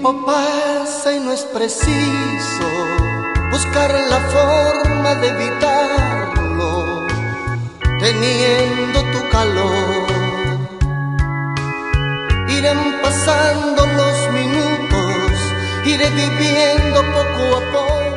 tiempo pasa y no es preciso buscar la forma de evitarlo, teniendo tu calor. Irán pasando los minutos, iré viviendo poco a poco